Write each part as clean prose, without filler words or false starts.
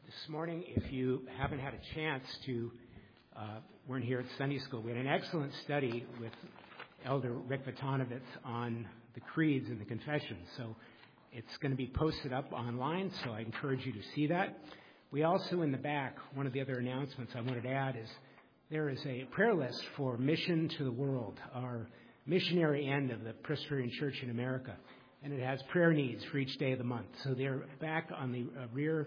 This morning, if you haven't had a chance to, weren't here at Sunday school, we had an excellent study with Elder Rick Vitanovitz on the creeds and the confessions. So it's going to be posted up online, so I encourage you to see that. We also, in the back, one of the other announcements I wanted to add is there is a prayer list for Mission to the World, our missionary end of the Presbyterian Church in America. And it has prayer needs for each day of the month. So they're back on the rear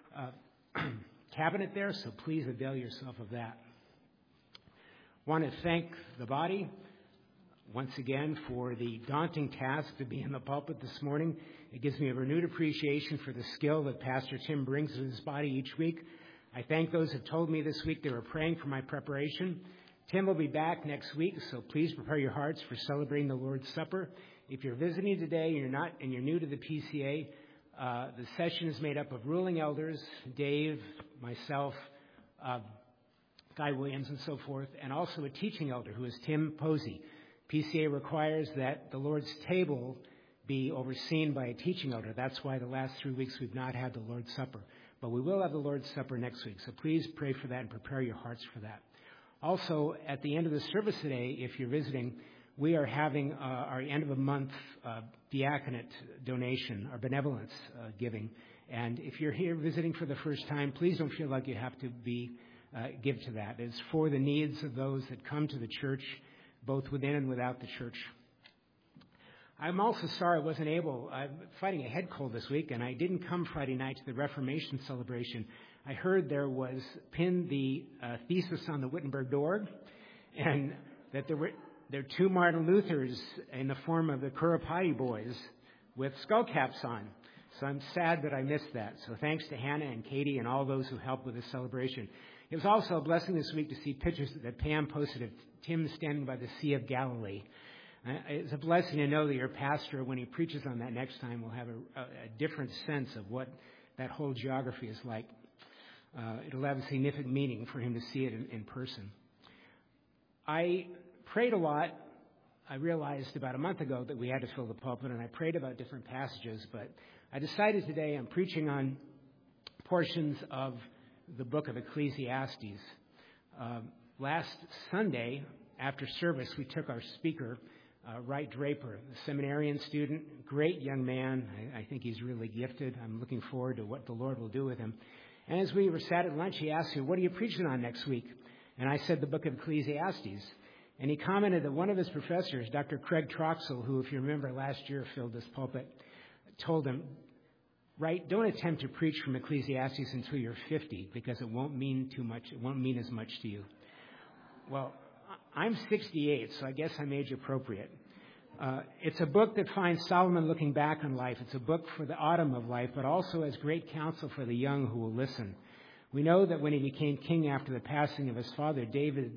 cabinet there, so please avail yourself of that. Want to thank the body once again for the daunting task to be in the pulpit this morning. It gives me a renewed appreciation for the skill that Pastor Tim brings to his body each week. I thank those who told me this week they were praying for my preparation. Tim will be back next week, so please prepare your hearts for celebrating the Lord's Supper. If you're visiting today and you're new to the PCA, the session is made up of ruling elders, Dave, myself, Guy Williams, and so forth, and also a teaching elder who is Tim Posey. PCA requires that the Lord's table be overseen by a teaching elder. That's why the last 3 weeks we've not had the Lord's Supper. But we will have the Lord's Supper next week, so please pray for that and prepare your hearts for that. Also, at the end of the service today, if you're visiting, we are having our end of the month diaconate donation, our benevolence giving. And if you're here visiting for the first time, please don't feel like you have to give to that. It's for the needs of those that come to the church, both within and without the church. I'm also sorry I wasn't able. I'm fighting a head cold this week, and I didn't come Friday night to the Reformation celebration. I heard there was pinned the thesis on the Wittenberg door, and that there are two Martin Luthers in the form of the Currapati boys with skull caps on. So I'm sad that I missed that. So thanks to Hannah and Katie and all those who helped with this celebration. It was also a blessing this week to see pictures that Pam posted of Tim standing by the Sea of Galilee. It's a blessing to know that your pastor, when he preaches on that next time, will have a different sense of what that whole geography is like. It'll have a significant meaning for him to see it in person. I prayed a lot. I realized about a month ago that we had to fill the pulpit, and I prayed about different passages, but I decided today I'm preaching on portions of the book of Ecclesiastes. Last Sunday, after service, we took our speaker, Wright Draper, a seminarian student, great young man. I think he's really gifted. I'm looking forward to what the Lord will do with him. And as we were sat at lunch, he asked me, "What are you preaching on next week?" And I said the book of Ecclesiastes. And he commented that one of his professors, Dr. Craig Troxell, who, if you remember, last year filled this pulpit, told him, "Right, don't attempt to preach from Ecclesiastes until you're 50, because it won't mean too much. It won't mean as much to you." Well, I'm 68, so I guess I'm age appropriate. It's a book that finds Solomon looking back on life. It's a book for the autumn of life, but also as great counsel for the young who will listen. We know that when he became king after the passing of his father David,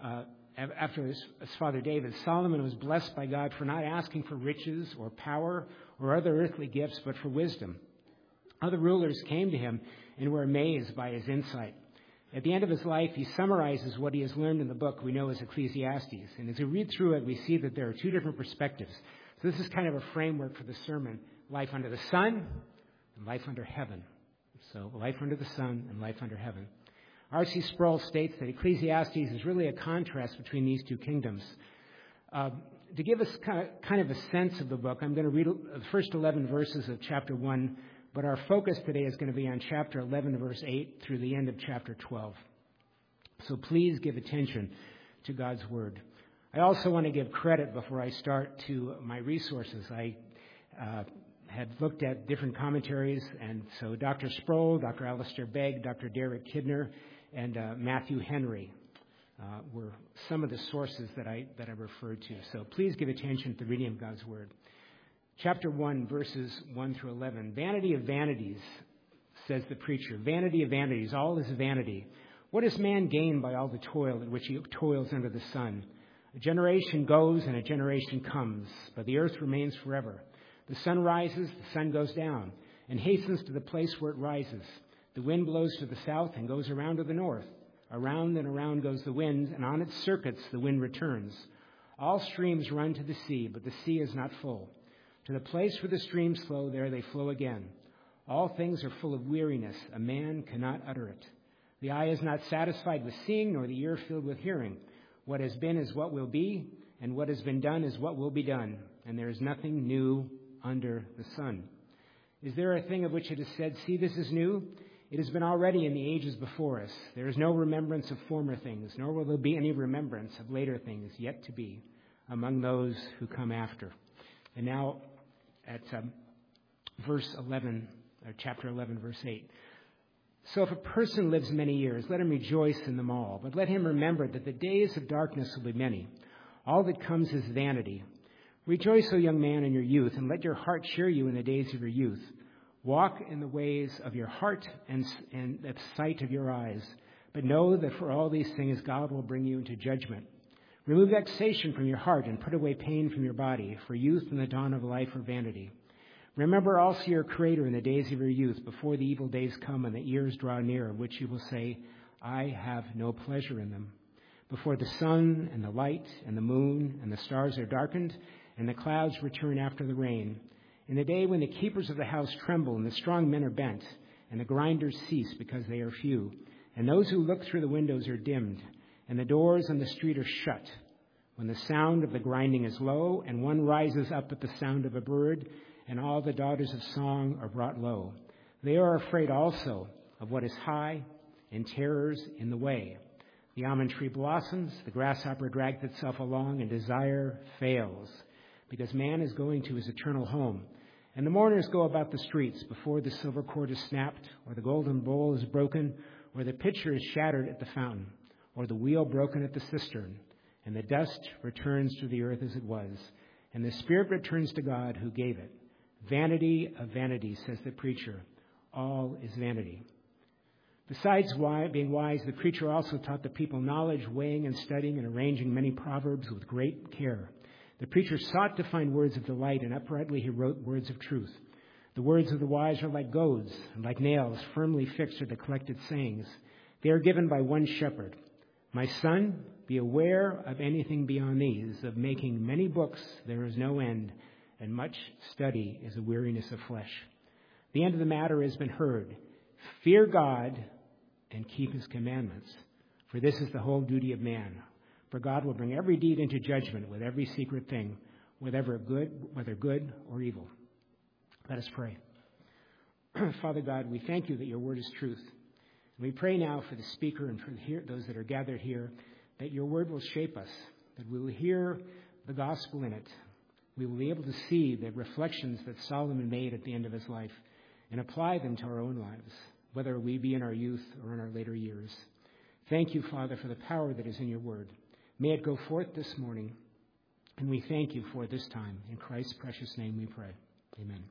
Solomon was blessed by God for not asking for riches or power or other earthly gifts, but for wisdom. Other rulers came to him and were amazed by his insight. At the end of his life, he summarizes what he has learned in the book we know as Ecclesiastes. And as we read through it, we see that there are two different perspectives. So this is kind of a framework for the sermon: life under the sun and life under heaven. So life under the sun and life under heaven. R.C. Sproul states that Ecclesiastes is really a contrast between these two kingdoms. To give us kind of a sense of the book, I'm going to read the first 11 verses of chapter 1, but our focus today is going to be on chapter 11, verse 8, through the end of chapter 12. So please give attention to God's Word. I also want to give credit before I start to my resources. I had looked at different commentaries, and so Dr. Sproul, Dr. Alistair Begg, Dr. Derek Kidner, and Matthew Henry were some of the sources that I referred to. So please give attention to the reading of God's Word. Chapter 1, verses 1 through 11. "Vanity of vanities, says the preacher. Vanity of vanities, all is vanity. What does man gain by all the toil at which he toils under the sun? A generation goes and a generation comes, but the earth remains forever. The sun rises, the sun goes down, and hastens to the place where it rises. The wind blows to the south and goes around to the north. Around and around goes the wind, and on its circuits the wind returns. All streams run to the sea, but the sea is not full. To the place where the streams flow, there they flow again. All things are full of weariness. A man cannot utter it. The eye is not satisfied with seeing, nor the ear filled with hearing. What has been is what will be, and what has been done is what will be done. And there is nothing new under the sun. Is there a thing of which it is said, see, this is new? It has been already in the ages before us. There is no remembrance of former things, nor will there be any remembrance of later things yet to be among those who come after. And now at verse 11, or chapter 11, verse 8. So if a person lives many years, let him rejoice in them all. But let him remember that the days of darkness will be many. All that comes is vanity. Rejoice, O young man, in your youth, and let your heart cheer you in the days of your youth. Walk in the ways of your heart and the sight of your eyes. But know that for all these things God will bring you into judgment. Remove vexation from your heart and put away pain from your body, for youth and the dawn of life are vanity. Remember also your Creator in the days of your youth, before the evil days come and the years draw near, which you will say, I have no pleasure in them. Before the sun and the light and the moon and the stars are darkened, and the clouds return after the rain, in the day when the keepers of the house tremble and the strong men are bent, and the grinders cease because they are few, and those who look through the windows are dimmed, and the doors on the street are shut, when the sound of the grinding is low, and one rises up at the sound of a bird, and all the daughters of song are brought low. They are afraid also of what is high, and terrors in the way. The almond tree blossoms, the grasshopper drags itself along, and desire fails, because man is going to his eternal home. And the mourners go about the streets before the silver cord is snapped, or the golden bowl is broken, or the pitcher is shattered at the fountain, or the wheel broken at the cistern. And the dust returns to the earth as it was, and the spirit returns to God who gave it. Vanity of vanity, says the preacher. All is vanity. Besides being wise, the preacher also taught the people knowledge, weighing and studying and arranging many proverbs with great care. The preacher sought to find words of delight, and uprightly he wrote words of truth. The words of the wise are like goads, and like nails firmly fixed are the collected sayings. They are given by one shepherd. My son, be aware of anything beyond these. Of making many books there is no end, and much study is a weariness of flesh. The end of the matter has been heard. Fear God and keep his commandments, for this is the whole duty of man. For God will bring every deed into judgment with every secret thing, whether good or evil. Let us pray. Father God, we thank you that your word is truth. We pray now for the speaker and for those that are gathered here, that your word will shape us, that we will hear the gospel in it. We will be able to see the reflections that Solomon made at the end of his life and apply them to our own lives, whether we be in our youth or in our later years. Thank you, Father, for the power that is in your word. May it go forth this morning, and we thank you for this time. In Christ's precious name we pray. Amen.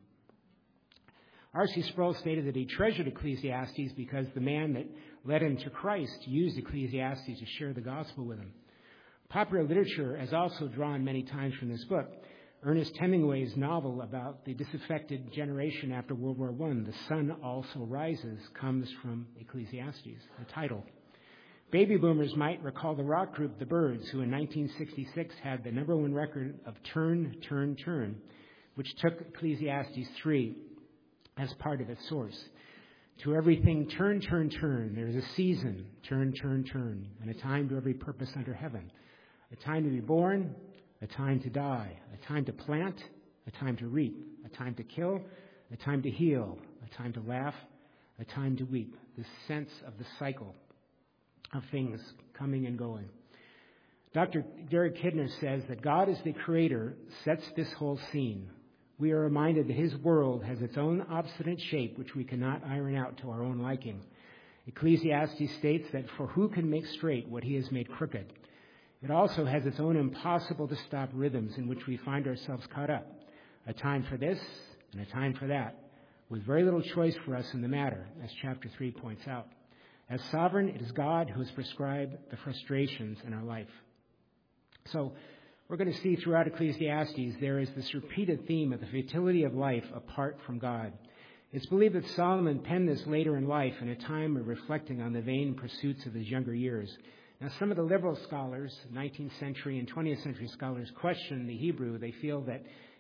R.C. Sproul stated that he treasured Ecclesiastes because the man that led him to Christ used Ecclesiastes to share the gospel with him. Popular literature has also drawn many times from this book. Ernest Hemingway's novel about the disaffected generation after World War I, The Sun Also Rises, comes from Ecclesiastes, the title. Baby boomers might recall the rock group The Byrds, who in 1966 had the number one record of Turn, Turn, Turn, which took Ecclesiastes 3 as part of its source. To everything turn, turn, turn. There is a season, turn, turn, turn, and a time to every purpose under heaven. A time to be born, a time to die, a time to plant, a time to reap, a time to kill, a time to heal, a time to laugh, a time to weep. The sense of the cycle of things coming and going. Dr. Derek Kidner says that God as the creator sets this whole scene. We are reminded that his world has its own obstinate shape, which we cannot iron out to our own liking. Ecclesiastes states that for who can make straight what he has made crooked? It also has its own impossible to stop rhythms in which we find ourselves caught up. A time for this and a time for that, with very little choice for us in the matter, as chapter 3 points out. As sovereign, it is God who has prescribed the frustrations in our life. So we're going to see throughout Ecclesiastes there is this repeated theme of the futility of life apart from God. It's believed that Solomon penned this later in life in a time of reflecting on the vain pursuits of his younger years. Now, some of the liberal scholars, 19th century and 20th century scholars, question the Hebrew. They feel that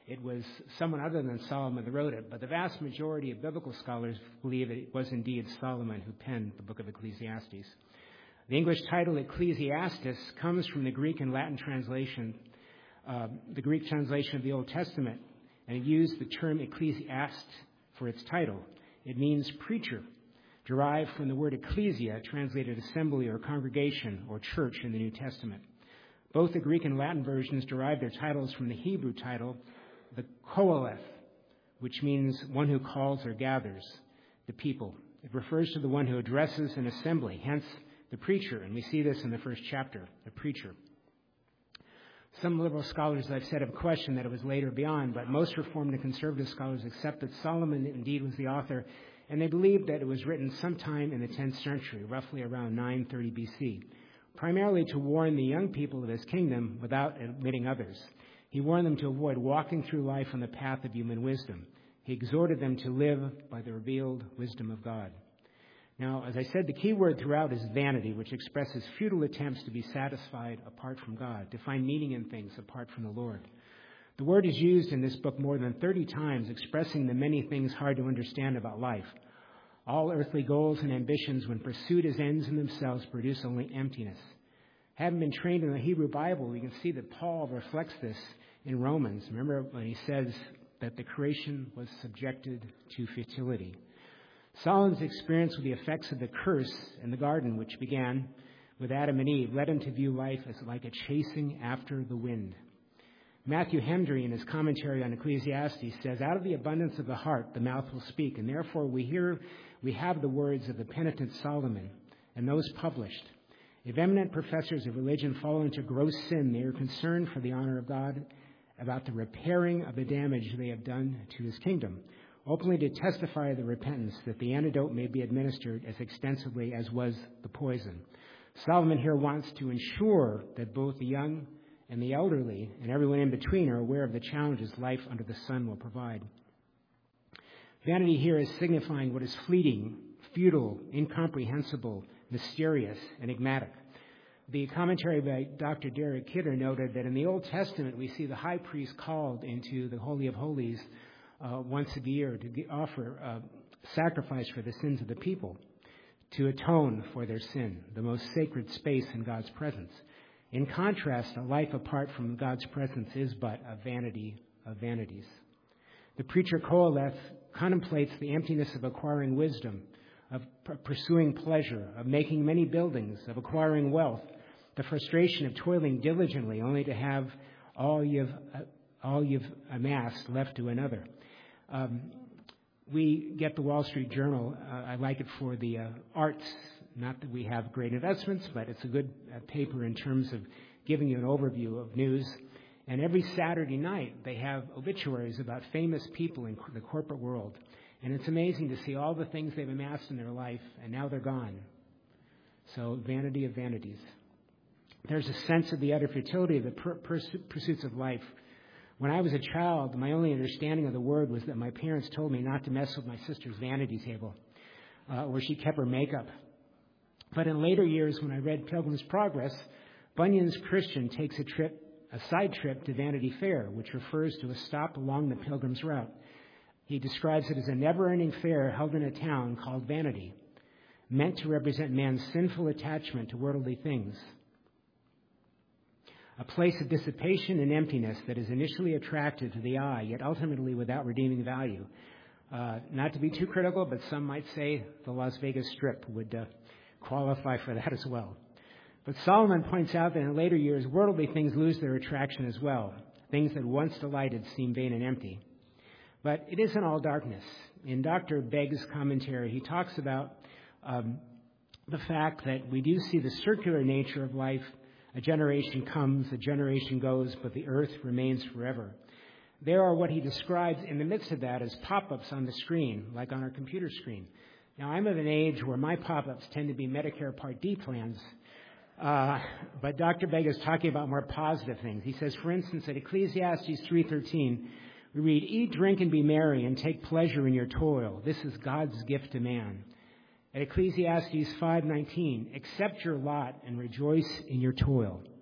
it was someone other than Solomon that wrote it, but the vast majority of biblical scholars believe it was indeed Solomon who penned the book of Ecclesiastes. The English title Ecclesiastes comes from the Greek and Latin translation, the Greek translation of the Old Testament, and it used the term ecclesiast for its title. It means preacher, derived from the word ecclesia, translated assembly or congregation or church in the New Testament. Both the Greek and Latin versions derive their titles from the Hebrew title, the Qoheleth, which means one who calls or gathers the people. It refers to the one who addresses an assembly, hence the preacher, and we see this in the first chapter, the preacher. Some liberal scholars, as I've said, have questioned that it was later beyond, but most Reformed and conservative scholars accept that Solomon indeed was the author, and they believe that it was written sometime in the 10th century, roughly around 930 BC, primarily to warn the young people of his kingdom without admitting others. He warned them to avoid walking through life on the path of human wisdom. He exhorted them to live by the revealed wisdom of God. Now, as I said, the key word throughout is vanity, which expresses futile attempts to be satisfied apart from God, to find meaning in things apart from the Lord. The word is used in this book more than 30 times, expressing the many things hard to understand about life. All earthly goals and ambitions, when pursued as ends in themselves, produce only emptiness. Having been trained in the Hebrew Bible, we can see that Paul reflects this in Romans. Remember when he says that the creation was subjected to futility. Solomon's experience with the effects of the curse in the garden, which began with Adam and Eve, led him to view life as like a chasing after the wind. Matthew Henry, in his commentary on Ecclesiastes, says, "Out of the abundance of the heart, the mouth will speak." And therefore we have the words of the penitent Solomon and those published. If eminent professors of religion fall into gross sin, they are concerned for the honor of God about the repairing of the damage they have done to his kingdom, openly to testify of the repentance, that the antidote may be administered as extensively as was the poison. Solomon here wants to ensure that both the young and the elderly and everyone in between are aware of the challenges life under the sun will provide. Vanity here is signifying what is fleeting, futile, incomprehensible, mysterious, enigmatic. The commentary by Dr. Derek Kidder noted that in the Old Testament we see the high priest called into the Holy of Holies once a year to offer sacrifice for the sins of the people, to atone for their sin, the most sacred space in God's presence. In contrast, a life apart from God's presence is but a vanity of vanities. The preacher Qoheleth contemplates the emptiness of acquiring wisdom, of pursuing pleasure, of making many buildings, of acquiring wealth, the frustration of toiling diligently only to have all you've amassed left to another. We get the Wall Street Journal. I like it for the arts. Not that we have great investments, but it's a good paper in terms of giving you an overview of news. And every Saturday night, they have obituaries about famous people in the corporate world. And it's amazing to see all the things they've amassed in their life, and now they're gone. So, vanity of vanities. There's a sense of the utter futility of the pursuits of life. When I was a child, my only understanding of the word was that my parents told me not to mess with my sister's vanity table, where she kept her makeup. But in later years, when I read Pilgrim's Progress, Bunyan's Christian takes a side trip to Vanity Fair, which refers to a stop along the pilgrim's route. He describes it as a never-ending fair held in a town called Vanity, meant to represent man's sinful attachment to worldly things. A place of dissipation and emptiness that is initially attractive to the eye, yet ultimately without redeeming value. Not to be too critical, but some might say the Las Vegas Strip would qualify for that as well. But Solomon points out that in later years, worldly things lose their attraction as well. Things that once delighted seem vain and empty. But it isn't all darkness. In Dr. Begg's commentary, he talks about the fact that we do see the circular nature of life. A generation comes, a generation goes, but the earth remains forever. There are what he describes in the midst of that as pop-ups on the screen, like on our computer screen. Now, I'm of an age where my pop-ups tend to be Medicare Part D plans, but Dr. Begg is talking about more positive things. He says, for instance, at Ecclesiastes 3:13, we read, "Eat, drink, and be merry, and take pleasure in your toil. This is God's gift to man." At Ecclesiastes 5:19, "Accept your lot and rejoice in your toil."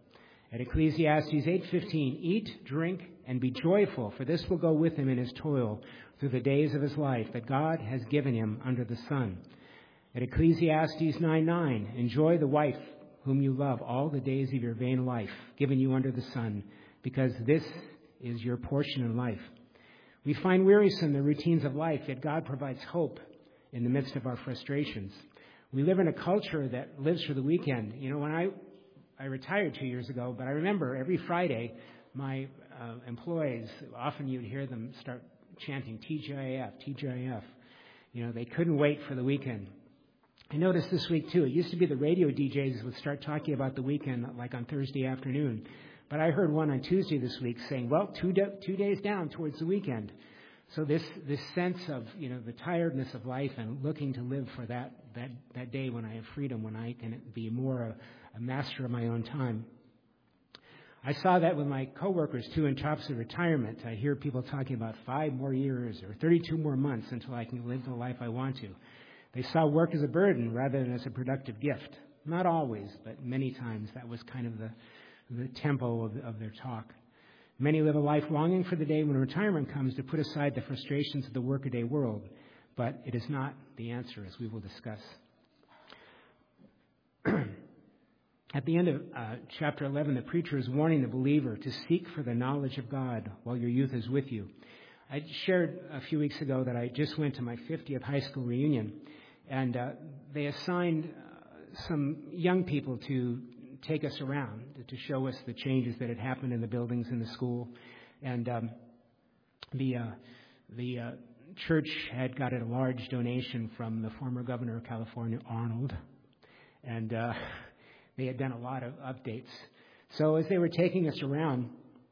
At Ecclesiastes 8:15, eat, drink, and be joyful, for this will go with him in his toil through the days of his life that God has given him under the sun. At Ecclesiastes 9:9, enjoy the wife whom you love all the days of your vain life, given you under the sun, because this is your portion in life. We find wearisome the routines of life, yet God provides hope in the midst of our frustrations. We live in a culture that lives for the weekend. You know, when I retired 2 years ago, but I remember every Friday my employees, often you'd hear them start chanting TGIF, TGIF. You know, they couldn't wait for the weekend. I noticed this week, too, it used to be the radio DJs would start talking about the weekend like on Thursday afternoon. But I heard one on Tuesday this week saying, well, 2 days down towards the weekend. So this sense of, you know, the tiredness of life and looking to live for that day when I have freedom, when I can be more a master of my own time. I saw that with my coworkers, too, in talks of retirement. I hear people talking about 5 more years or 32 more months until I can live the life I want to. They saw work as a burden rather than as a productive gift. Not always, but many times that was kind of the tempo of their talk. Many live a life longing for the day when retirement comes to put aside the frustrations of the workaday world, but it is not the answer, as we will discuss. At the end of chapter 11, the preacher is warning the believer to seek for the knowledge of God while your youth is with you. I shared a few weeks ago that I just went to my 50th high school reunion, and they assigned some young people to take us around to show us the changes that had happened in the buildings in the school. And the church had gotten a large donation from the former governor of California, Arnold, and they had done a lot of updates. So as they were taking us around,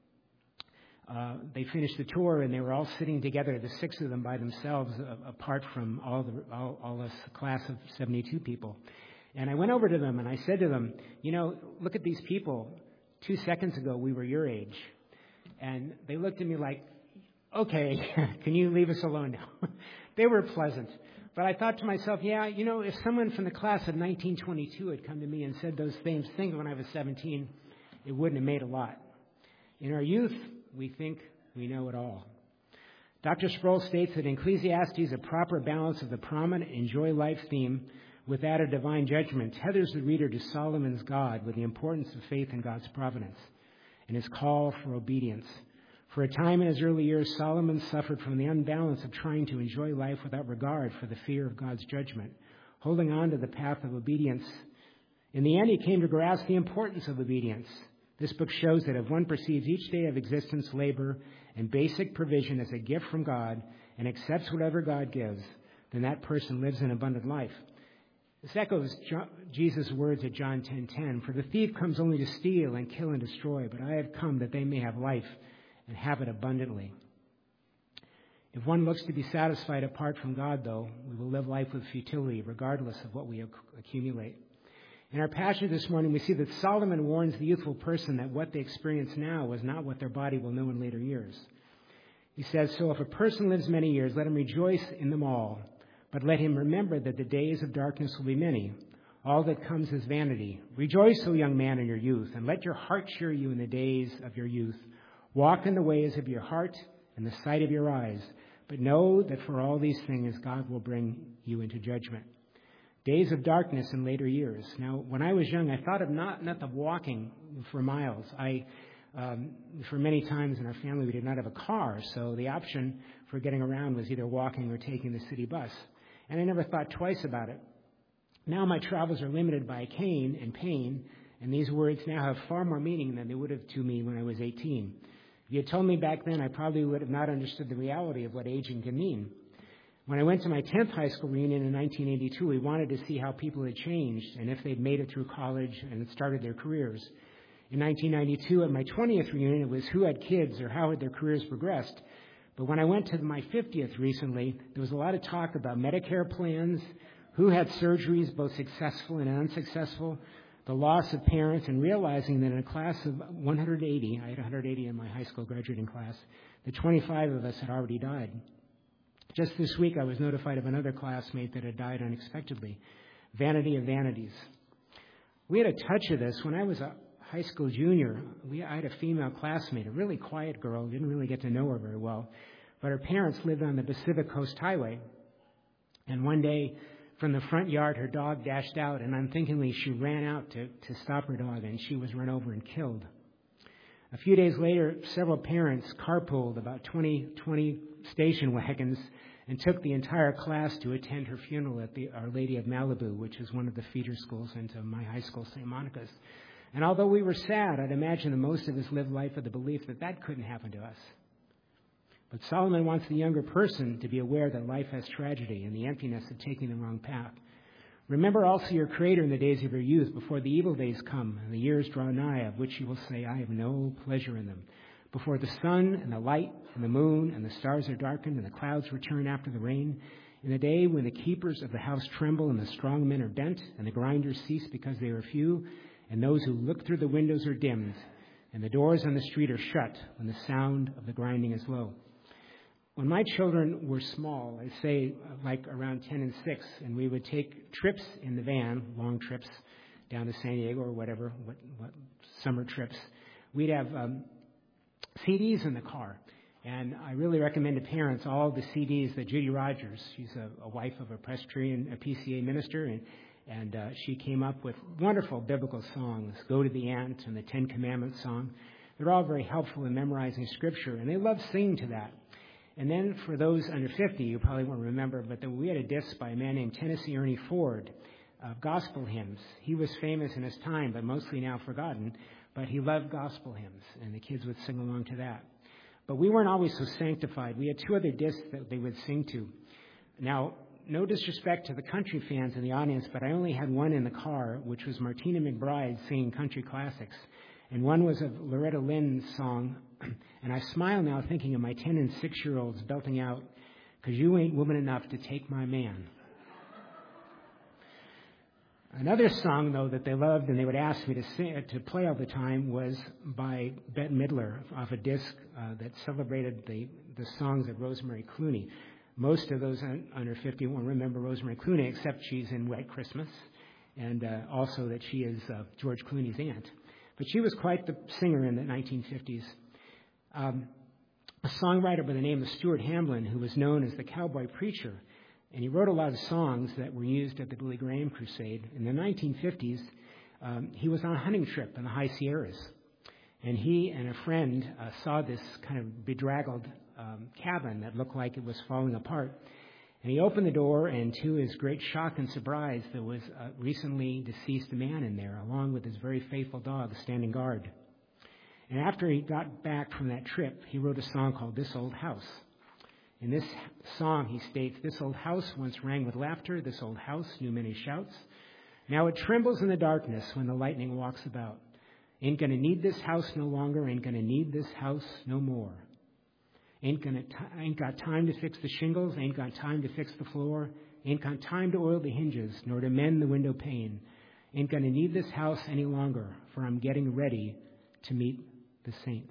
they finished the tour, and they were all sitting together, the 6 of them by themselves, apart from all us class of 72 people. And I went over to them and I said to them, you know, look at these people. 2 seconds ago, we were your age. And they looked at me like, okay, can you leave us alone now? They were pleasant. But I thought to myself, yeah, you know, if someone from the class of 1922 had come to me and said those same things when I was 17, it wouldn't have made a lot. In our youth, we think we know it all. Dr. Sproul states that in Ecclesiastes, a proper balance of the prominent enjoy life theme with that of divine judgment tethers the reader to Solomon's God with the importance of faith in God's providence and his call for obedience. For a time in his early years, Solomon suffered from the unbalance of trying to enjoy life without regard for the fear of God's judgment, holding on to the path of obedience. In the end, he came to grasp the importance of obedience. This book shows that if one perceives each day of existence, labor, and basic provision as a gift from God and accepts whatever God gives, then that person lives an abundant life. This echoes Jesus' words at John 10:10, for the thief comes only to steal and kill and destroy, but I have come that they may have life and have it abundantly. If one looks to be satisfied apart from God, though, we will live life with futility, regardless of what we accumulate. In our passage this morning, we see that Solomon warns the youthful person that what they experience now is not what their body will know in later years. He says, so if a person lives many years, let him rejoice in them all. But let him remember that the days of darkness will be many. All that comes is vanity. Rejoice, O young man, in your youth, and let your heart cheer you in the days of your youth. Walk in the ways of your heart and the sight of your eyes. But know that for all these things, God will bring you into judgment. Days of darkness in later years. Now, when I was young, I thought of not of walking for miles. For many times in our family, we did not have a car, so the option for getting around was either walking or taking the city bus. And I never thought twice about it. Now my travels are limited by cane and pain, and these words now have far more meaning than they would have to me when I was 18. If you had told me back then, I probably would have not understood the reality of what aging can mean. When I went to my 10th high school reunion in 1982, we wanted to see how people had changed and if they'd made it through college and had started their careers. In 1992, at my 20th reunion, it was who had kids or how had their careers progressed. But when I went to my 50th recently, there was a lot of talk about Medicare plans, who had surgeries, both successful and unsuccessful, the loss of parents, and realizing that in a class of 180, I had 180 in my high school graduating class, that 25 of us had already died. Just this week, I was notified of another classmate that had died unexpectedly. Vanity of vanities. We had a touch of this when I was a high school junior, I had a female classmate, a really quiet girl, didn't really get to know her very well, but her parents lived on the Pacific Coast Highway. And one day, from the front yard, her dog dashed out, and unthinkingly she ran out to stop her dog, and she was run over and killed. A few days later, several parents carpooled about 20 station wagons and took the entire class to attend her funeral at the Our Lady of Malibu, which is one of the feeder schools into my high school, St. Monica's. And although we were sad, I'd imagine that most of us lived life with the belief that that couldn't happen to us. But Solomon wants the younger person to be aware that life has tragedy and the emptiness of taking the wrong path. Remember also your Creator in the days of your youth, before the evil days come and the years draw nigh, of which you will say, I have no pleasure in them. Before the sun and the light and the moon and the stars are darkened and the clouds return after the rain, in the day when the keepers of the house tremble and the strong men are bent and the grinders cease because they are few, and those who look through the windows are dimmed, and the doors on the street are shut when the sound of the grinding is low. When my children were small, I'd say like around 10 and 6, and we would take trips in the van, long trips down to San Diego or whatever, what summer trips, we'd have CDs in the car. And I really recommend to parents all the CDs that Judy Rogers, she's a wife of a Presbyterian, a PCA minister, and she came up with wonderful biblical songs, Go to the Ant and the Ten Commandments song. They're all very helpful in memorizing Scripture, and they love singing to that. And then for those under 50, you probably won't remember, but we had a disc by a man named Tennessee Ernie Ford of gospel hymns. He was famous in his time, but mostly now forgotten, but he loved gospel hymns, and the kids would sing along to that. But we weren't always so sanctified. We had 2 other discs that they would sing to. Now, no disrespect to the country fans in the audience, but I only had one in the car, which was Martina McBride singing country classics. And one was of Loretta Lynn's song, and I smile now thinking of my 10 and 6-year-olds belting out, 'Cause you ain't woman enough to take my man. Another song, though, that they loved and they would ask me to play all the time was by Bette Midler off a disc that celebrated the songs of Rosemary Clooney. Most of those under 50 won't remember Rosemary Clooney, except she's in White Christmas, and also that she is George Clooney's aunt. But she was quite the singer in the 1950s. A songwriter by the name of Stuart Hamblin, who was known as the Cowboy Preacher, and he wrote a lot of songs that were used at the Billy Graham Crusade. In the 1950s, he was on a hunting trip in the High Sierras, and he and a friend saw this kind of bedraggled cabin that looked like it was falling apart. And he opened the door, and to his great shock and surprise, there was a recently deceased man in there, along with his very faithful dog standing guard. And after he got back from that trip, he wrote a song called This Old House. In this song, he states, This old house once rang with laughter, this old house knew many shouts. Now it trembles in the darkness when the lightning walks about. Ain't gonna need this house no longer, ain't gonna need this house no more. Ain't got time to fix the shingles, ain't got time to fix the floor, ain't got time to oil the hinges, nor to mend the window pane. Ain't gonna need this house any longer, for I'm getting ready to meet the saints.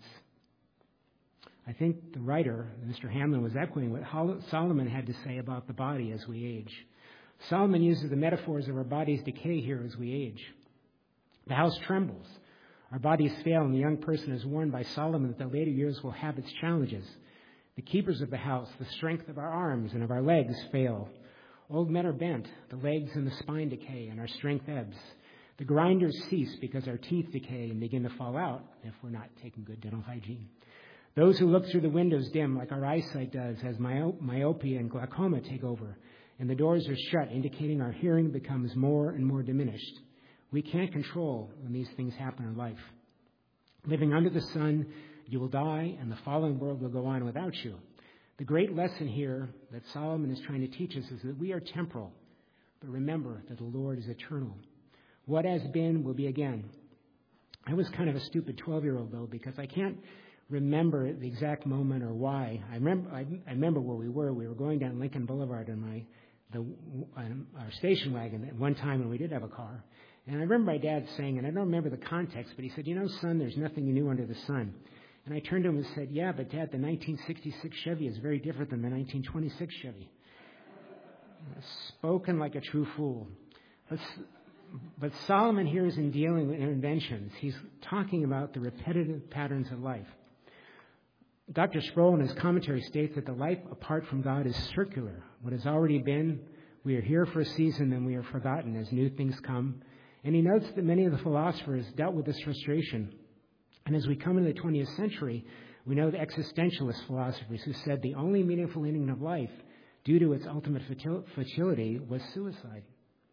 I think the writer, Mr. Hamlin, was echoing what Solomon had to say about the body as we age. Solomon uses the metaphors of our body's decay here as we age. The house trembles. Our bodies fail, and the young person is warned by Solomon that the later years will have its challenges. The keepers of the house, the strength of our arms and of our legs fail. Old men are bent, the legs and the spine decay, and our strength ebbs. The grinders cease because our teeth decay and begin to fall out if we're not taking good dental hygiene. Those who look through the windows dim like our eyesight does as myopia and glaucoma take over, and the doors are shut, indicating our hearing becomes more and more diminished. We can't control when these things happen in life. Living under the sun, you will die, and the fallen world will go on without you. The great lesson here that Solomon is trying to teach us is that we are temporal, but remember that the Lord is eternal. What has been will be again. I was kind of a stupid 12-year-old, though, because I can't remember the exact moment or why. I remember where we were. We were going down Lincoln Boulevard on our station wagon at one time when we did have a car. And I remember my dad saying, and I don't remember the context, but he said, son, there's nothing new under the sun. And I turned to him and said, yeah, but Dad, the 1966 Chevy is very different than the 1926 Chevy. Spoken like a true fool. But Solomon here is in dealing with interventions. He's talking about the repetitive patterns of life. Dr. Sproul in his commentary states that the life apart from God is circular. What has already been, we are here for a season, then we are forgotten as new things come. And he notes that many of the philosophers dealt with this frustration. And as we come into the 20th century, we know the existentialist philosophers who said the only meaningful ending of life, due to its ultimate futility, was suicide.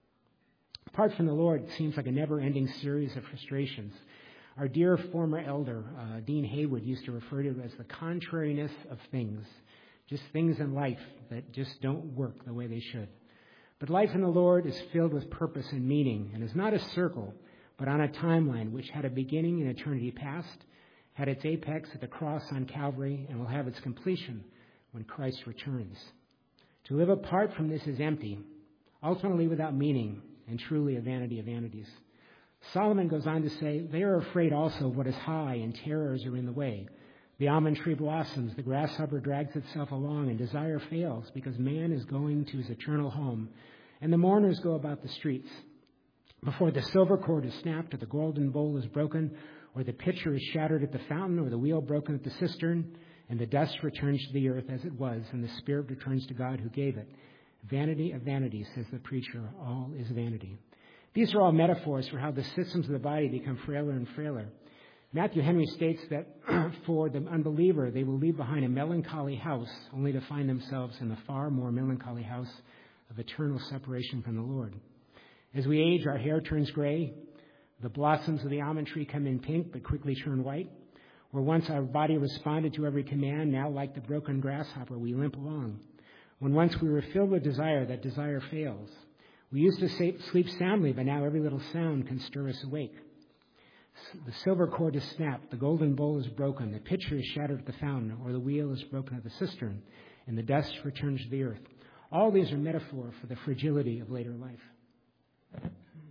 Apart from the Lord, it seems like a never-ending series of frustrations. Our dear former elder, Dean Haywood, used to refer to it as the contrariness of things, just things in life that just don't work the way they should. But life in the Lord is filled with purpose and meaning, and is not a circle, but on a timeline which had a beginning in eternity past, had its apex at the cross on Calvary, and will have its completion when Christ returns. To live apart from this is empty, ultimately without meaning, and truly a vanity of vanities. Solomon goes on to say, they are afraid also of what is high, and terrors are in the way. The almond tree blossoms, the grasshopper drags itself along, and desire fails, because man is going to his eternal home, and the mourners go about the streets. Before the silver cord is snapped, or the golden bowl is broken, or the pitcher is shattered at the fountain, or the wheel broken at the cistern, and the dust returns to the earth as it was, and the spirit returns to God who gave it. Vanity of vanities, says the preacher, all is vanity. These are all metaphors for how the systems of the body become frailer and frailer. Matthew Henry states that for the unbeliever, they will leave behind a melancholy house, only to find themselves in the far more melancholy house of eternal separation from the Lord. As we age, our hair turns gray. The blossoms of the almond tree come in pink, but quickly turn white. Where once our body responded to every command, now like the broken grasshopper, we limp along. When once we were filled with desire, that desire fails. We used to sleep soundly, but now every little sound can stir us awake. The silver cord is snapped, the golden bowl is broken, the pitcher is shattered at the fountain, or the wheel is broken at the cistern, and the dust returns to the earth. All these are metaphor for the fragility of later life.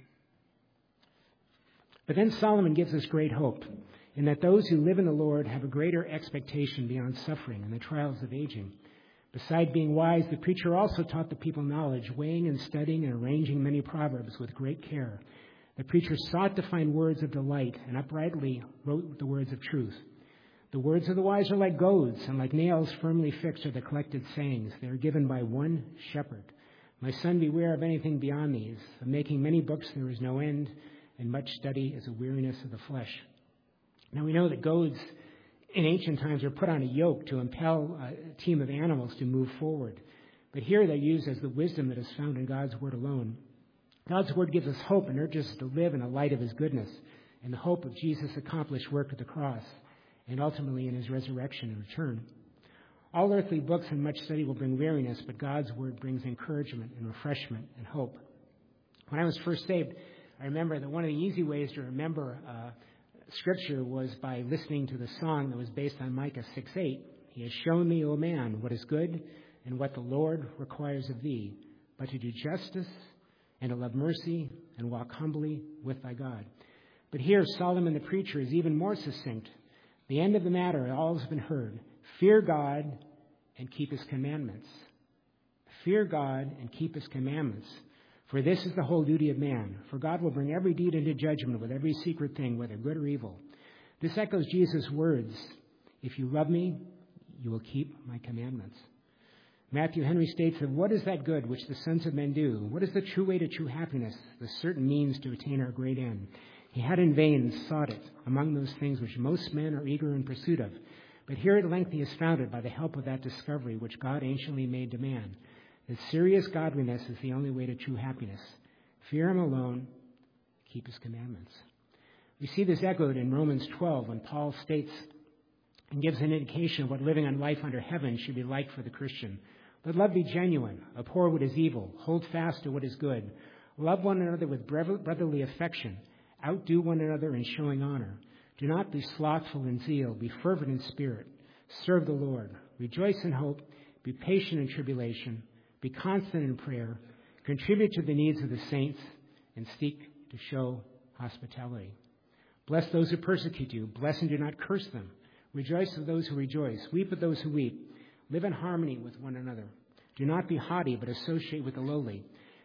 But then Solomon gives us great hope, in that those who live in the Lord have a greater expectation beyond suffering and the trials of aging. Besides being wise, the preacher also taught the people knowledge, weighing and studying and arranging many proverbs with great care. The preacher sought to find words of delight and uprightly wrote the words of truth. The words of the wise are like goads, and like nails firmly fixed are the collected sayings. They are given by one shepherd. My son, beware of anything beyond these. Of making many books there is no end, and much study is a weariness of the flesh. Now we know that goads in ancient times were put on a yoke to impel a team of animals to move forward. But here they're used as the wisdom that is found in God's word alone. God's word gives us hope and urges us to live in the light of his goodness and the hope of Jesus' accomplished work at the cross and ultimately in his resurrection and return. All earthly books and much study will bring weariness, but God's word brings encouragement and refreshment and hope. When I was first saved, I remember that one of the easy ways to remember Scripture was by listening to the song that was based on Micah 6:8. He has shown me, O man, what is good and what the Lord requires of thee, but to do justice and to love mercy and walk humbly with thy God. But here Solomon the preacher is even more succinct. The end of the matter, all has been heard. Fear God and keep his commandments. Fear God and keep his commandments. For this is the whole duty of man. For God will bring every deed into judgment with every secret thing, whether good or evil. This echoes Jesus' words, if you love me, you will keep my commandments. Matthew Henry states that what is that good which the sons of men do? What is the true way to true happiness, the certain means to attain our great end? He had in vain sought it among those things which most men are eager in pursuit of. But here at length he is found it by the help of that discovery which God anciently made to man. That serious godliness is the only way to true happiness. Fear him alone, keep his commandments. We see this echoed in Romans 12 when Paul states and gives an indication of what living on life under heaven should be like for the Christian. Let love be genuine, abhor what is evil, hold fast to what is good. Love one another with brotherly affection, outdo one another in showing honor. Do not be slothful in zeal, be fervent in spirit. Serve the Lord, rejoice in hope, be patient in tribulation, be constant in prayer, contribute to the needs of the saints, and seek to show hospitality. Bless those who persecute you. Bless and do not curse them. Rejoice with those who rejoice. Weep with those who weep. Live in harmony with one another. Do not be haughty, but associate with the lowly.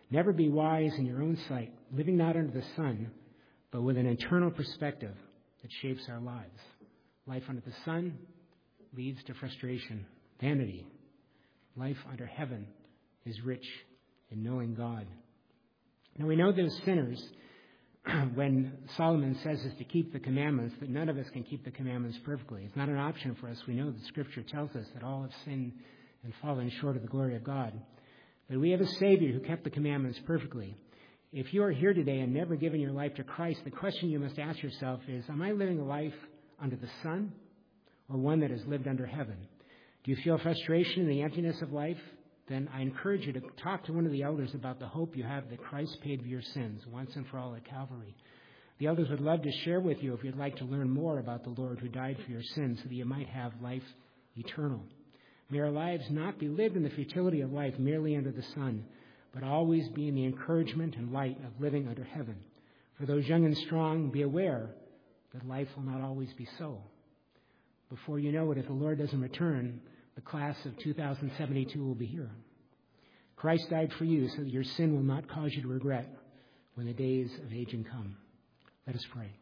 Never be wise in your own sight, living not under the sun, but with an eternal perspective that shapes our lives. Life under the sun leads to frustration, vanity. Life under heaven is rich in knowing God. Now we know those sinners, when Solomon says us to keep the commandments, that none of us can keep the commandments perfectly. It's not an option for us. We know that Scripture tells us that all have sinned and fallen short of the glory of God. But we have a Savior who kept the commandments perfectly. If you are here today and never given your life to Christ, the question you must ask yourself is, am I living a life under the sun or one that is lived under heaven? Do you feel frustration in the emptiness of life? Then I encourage you to talk to one of the elders about the hope you have that Christ paid for your sins once and for all at Calvary. The elders would love to share with you if you'd like to learn more about the Lord who died for your sins so that you might have life eternal. May our lives not be lived in the futility of life merely under the sun, but always be in the encouragement and light of living under heaven. For those young and strong, be aware that life will not always be so. Before you know it, if the Lord doesn't return, the class of 2072 will be here. Christ died for you so that your sin will not cause you to regret when the days of aging come. Let us pray.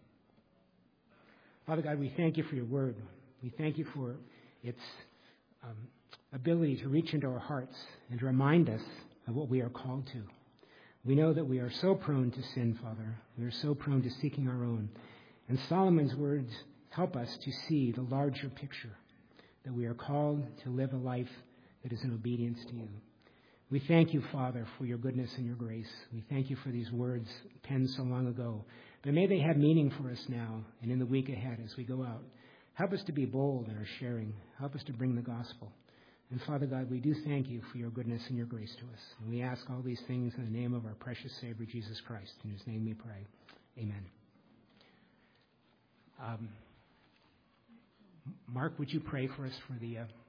Father God, we thank you for your word. We thank you for its ability to reach into our hearts and to remind us of what we are called to. We know that we are so prone to sin, Father. We are so prone to seeking our own. And Solomon's words help us to see the larger picture, that we are called to live a life that is in obedience to you. We thank you, Father, for your goodness and your grace. We thank you for these words penned so long ago. But may they have meaning for us now and in the week ahead as we go out. Help us to be bold in our sharing. Help us to bring the gospel. And Father God, we do thank you for your goodness and your grace to us. And we ask all these things in the name of our precious Savior, Jesus Christ, in whose name we pray. Amen. Mark, would you pray for us for the